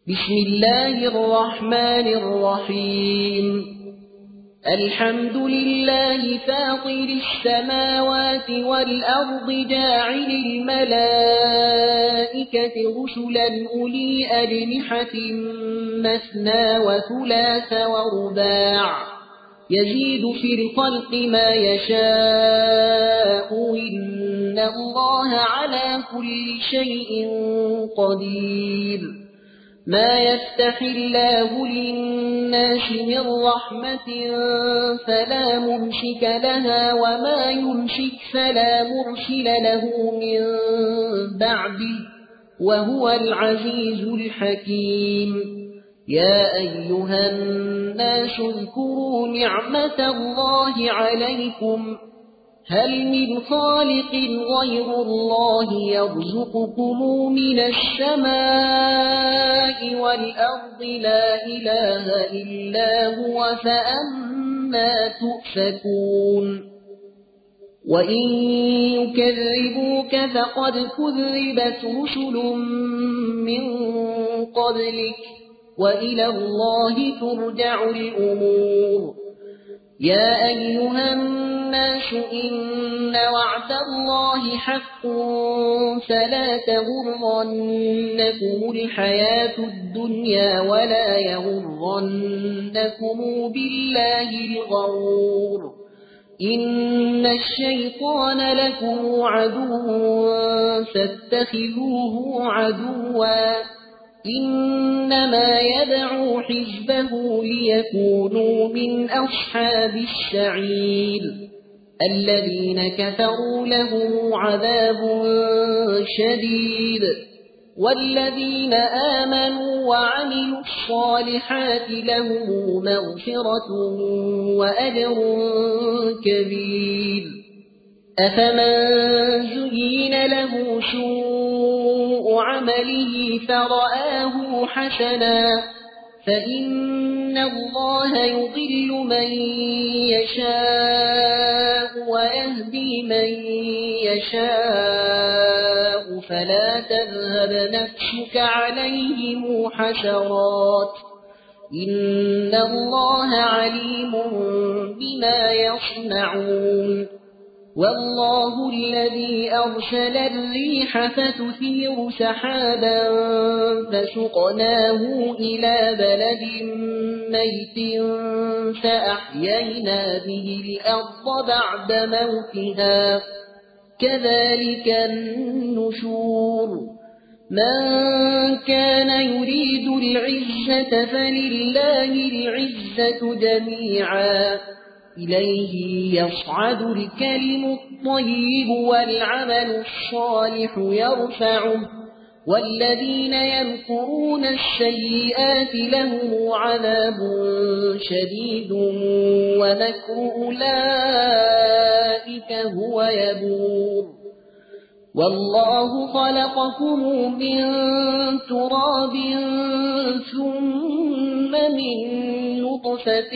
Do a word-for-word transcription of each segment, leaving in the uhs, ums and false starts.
بسم الله الرحمن الرحيم الحمد لله فاطر السماوات والأرض جاعل الملائكة رسلا أولي أجنحة مثنى وثلاث ورباع يزيد في الخلق ما يشاء إن الله على كل شيء قدير ما يفتح الله للناس من رحمة فلا ممسك لها وما يمسك فلا مرسل له من بعده وهو العزيز الحكيم يا أيها الناس اذكروا نعمة الله عليكم هل من خالق غير الله يرزقكم من السماء والأرض لا إله إلا هو فأنى تؤفكون وإن يكذبوك فقد كذبت رسل من قبلك وإلى الله ترجع الأمور يا أيها الناس إن وعد الله حق فلا تغرنكم الحياة الدنيا ولا يغرنكم بالله الغرور إن الشيطان لكم عدو فاتخذوه عدوا إنما يدعو حزبه ليكونوا من أصحاب السعير الذين كفروا لهم عذاب شديد والذين آمنوا وعملوا الصالحات لهم مغفرة وأجر كبير أفمن زين له سوء عمله فرآه حسنا فإن الله يضل من يشاء ويهدي من يشاء فلا تذهب نفسك عليهم حسرات إن الله عليم بما يصنعون والله الذي أرسل الريح فتثير سحابا فسقناه إلى بلد ميت فأحيينا به الأرض بعد موتها كذلك النشور من كان يريد العزة فلله العزة جميعا إليه يصعد الكلم الطيب والعمل الصالح يرفعه والذين يمكرون السيئات لهم عذاب شديد ومكر أولئك هو يبور والله خلقكم من تراب ثم من نطفة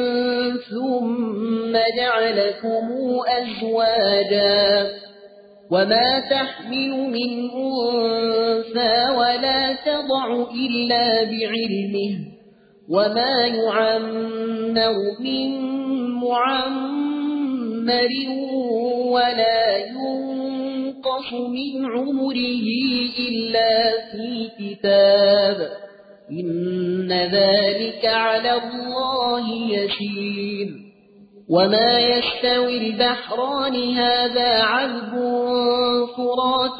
ثم جعلكم أزواجا وما تحمل من أنثى ولا تضع إلا بعلمه وما يعمر من معمر ولا ينقص من عمره إلا في كتاب إن ذلك على الله يسير وما يستوي البحران هذا عذب فرات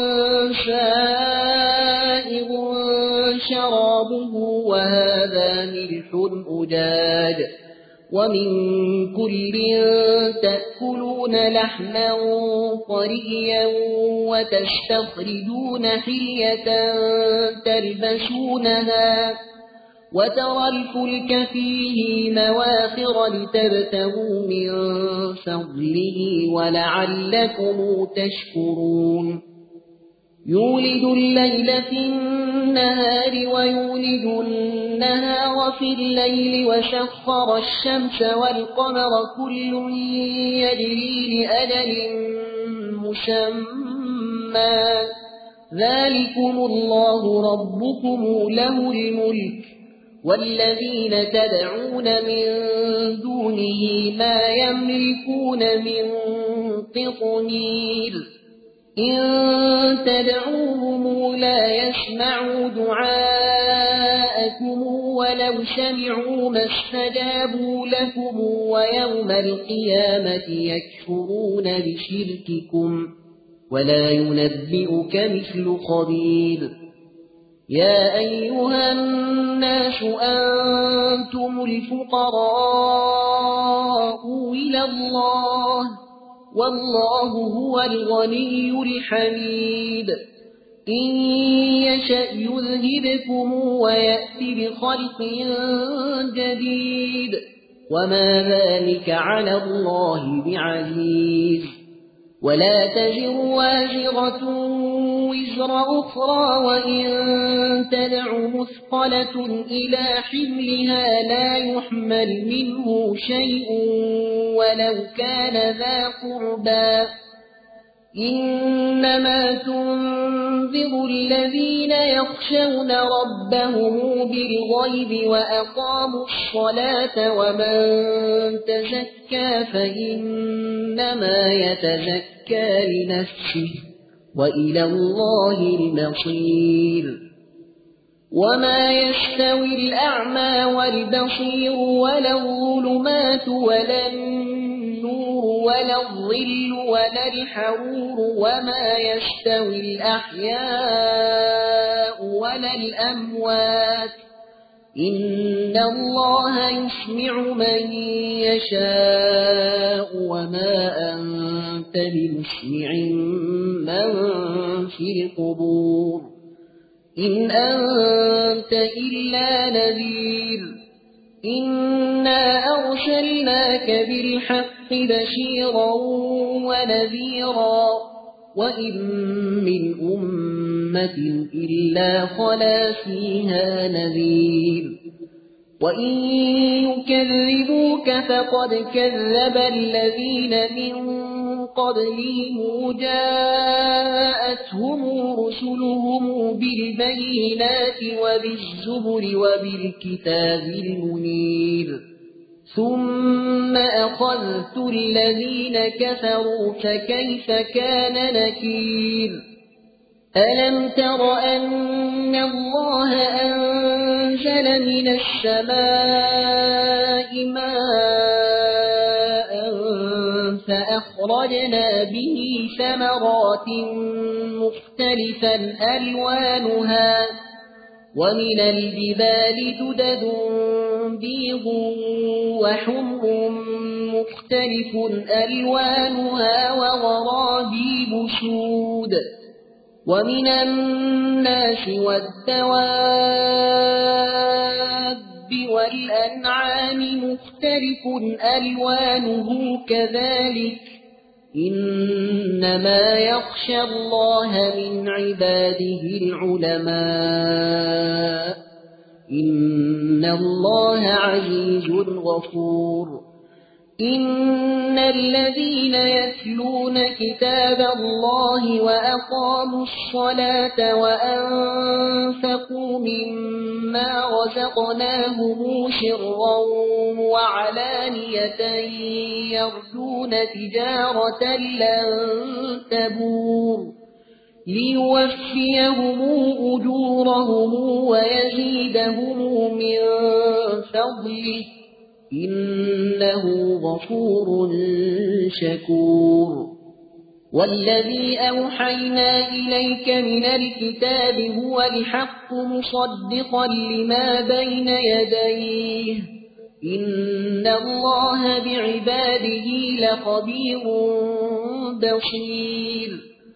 سائغ شرابه وهذا ملح أجاج ومن كل تأكلون لحما طريا وتستخرجون حلية تلبسونها وترى الفلك فيه مواخر لتبتغوا من فضله ولعلكم تشكرون يولد الليل في النهار ويولد النهار في الليل وسخر الشمس والقمر كل يجري لأجل مسمى ذلكم الله ربكم له الملك والذين تدعون من دونه ما يملكون من قطمير إن تدعوهم لا يسمعوا دعاءكم ولو سمعوا ما استجابوا لكم ويوم القيامة يكفرون بشرككم ولا ينبئك مثل خبير يا أيها الناس أنتم الفقراء إلى الله والله هو الغني الحميد إن يشأ يذهبكم ويأتي بخلق جديد وما ذلك على الله بعزيز ولا تزر وازرة وزر أخرى وإن تدع مثقلة إلى حملها لا يحمل منه شيء ولو كان ذا قربى إنما تنذر الذين يخشون ربهم بالغيب وأقاموا الصلاة ومن تزكى فإنما يتزكى لنفسه وإلى الله المصير وما يستوي الأعمى والبصير ولا الظلمات ولا النور ولا الظل ولا الحرور وما يستوي الأحياء ولا الأموات إن الله يسمع من يشاء وما أنت بمسمع من في القبور إن أنت إلا نذير إنا أرسلناك بالحق بشيرا ونذيرا وإن من أمة إلا خلا فيها نذير وإن يكذبوك فقد كذب الذين من قبلهم جاءتهم رسلهم بالبينات وبالزبر وبالكتاب المنير ثم أخذت الذين كفروا فكيف كان نكير ألم تر أن الله أنزل من السماء ماء فأخرجنا به ثمرات مختلفا ألوانها ومن الجبال جدد بيض وحمر مختلف ألوانها وغرابيب سود ومن الناس والدواب والأنعام مختلف ألوانه كذلك إنما يخشى الله من عباده العلماء إن الله عزيز غفور إن الذين يتلون كتاب الله وأقاموا الصلاة وأنفقوا مما رزقناهم سرا وعلانية يرجون تجارة لن تبور ليوفيهم أجورهم ويزيدهم من فضله إنه غفور شكور والذي أوحينا إليك من الكتاب هو الحق مصدقا لما بين يديه إن الله بعباده لخبير بصير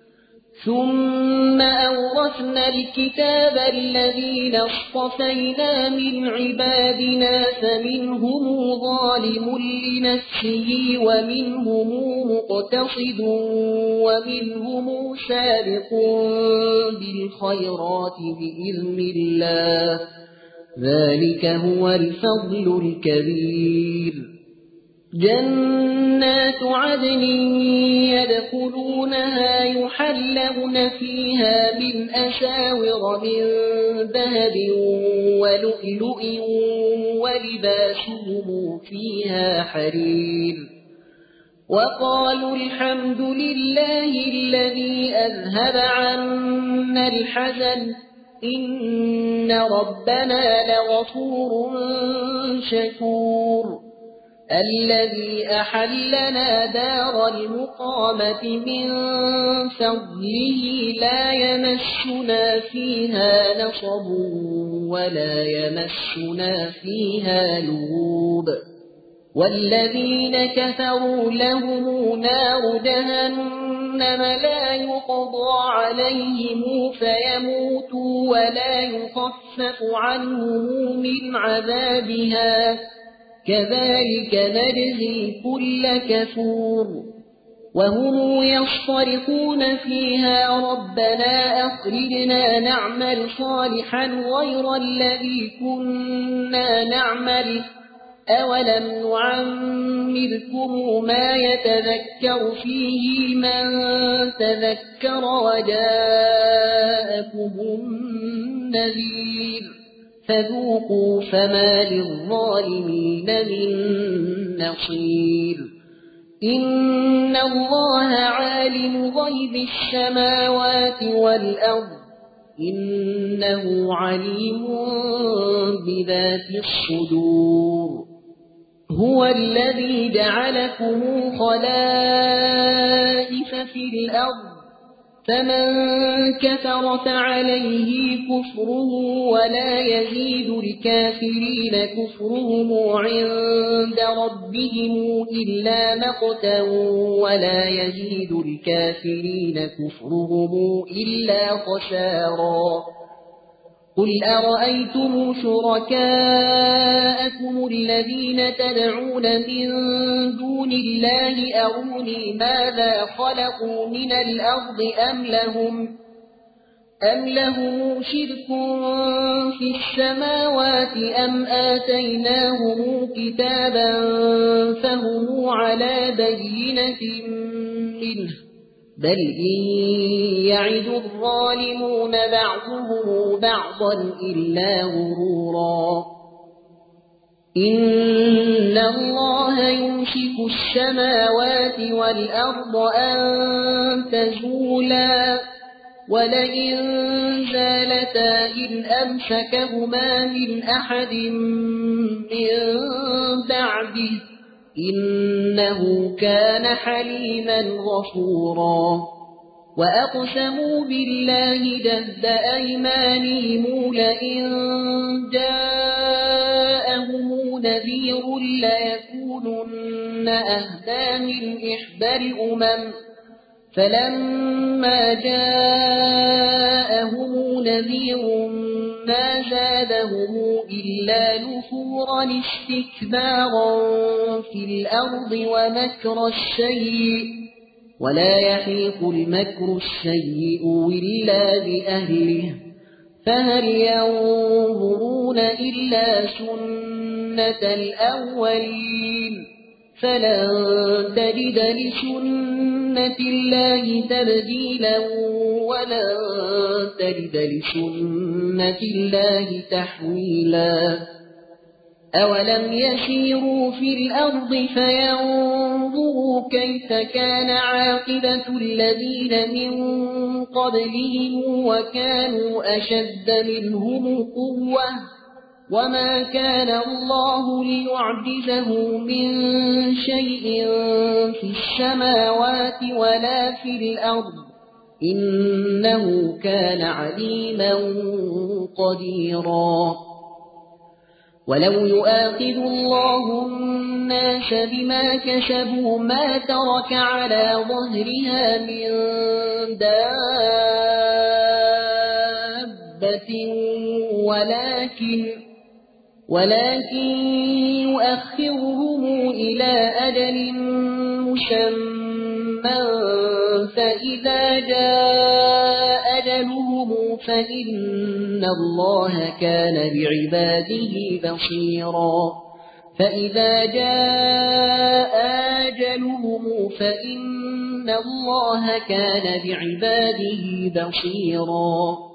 ثم أورثنا الكتاب الذين اصطفينا من عبادنا فمنهم ظالم لنفسه ومنهم مقتصد ومنهم سابق بالخيرات بإذن الله ذلك هو الفضل الكبير جنات عدن يدخلونها يحلون فيها من أساور من ذهب ولؤلؤ ولباسهم فيها حرير وقالوا الحمد لله الذي أذهب عنا الحزن إن ربنا لغفور شكور الذي أحلنا دار المقامة من فضله لا يمسنا فيها نصب ولا يمسنا فيها لغوب والذين كفروا لهم نار جهنم لا يقضى عليهم فيموتوا ولا يخفف عنهم من عذابها كذلك نجزي كل كفور وهم يصطرخون فيها ربنا أخرجنا نعمل صالحا غير الذي كنا نعمل أولم نعمركم ما يتذكر فيه من تذكر وجاءكم النذير فذوقوا فما للظالمين من نصير إن الله عالم غيب السماوات والأرض إنه عليم بذات الصدور هو الذي جعلكم خلائف في الأرض فمن كفر فعليه كفره ولا يزيد الكافرين كفرهم عند ربهم إلا مقتا ولا يزيد الكافرين كفرهم إلا خسارا قل أرأيتم شركاءكم الذين تدعون من دون الله أروني ماذا خلقوا من الأرض أم لهم أم لهم شرك في السماوات أم آتيناهم كتابا فهم على بينة منه بل إن يعد الظالمون بعضهم بعضا إلا غرورا إن الله يمسك السماوات والأرض أن تزولا ولئن زالتا إن أمسكهما من أحد من بعده إنه كان حليما غفورا وأقسموا بالله جهد أيمانهم لئن جاءهم نذير ليكونن أهدى من إحدى الأمم فلما جاءهم نذير ما زادهم إلا نفورا استكبارا في الأرض ومكر السيء ولا يحيق المكر السيء إلا بأهله فهل ينظرون إلا سنة الأولين فلن تجد لسنة الله تبديلا ولن تجد لسنة الله تحويلا أولم يسيروا في الأرض فينظروا كيف كان عاقبة الذين من قبلهم وكانوا أشد منهم قوة وما كان الله ليعجزه من شيء في السماوات ولا في الأرض إنه كان عليما قديرا ولو يؤاخذ الله الناس بما كسبوا ما ترك على ظهرها من دابة ولكن ولكن يؤخرهم إلى أجل مسمى فإذا جاء أجلهم فإن الله كان بعباده بصيرا فإذا جاء أجلهم فإن الله كان بعباده بصيرا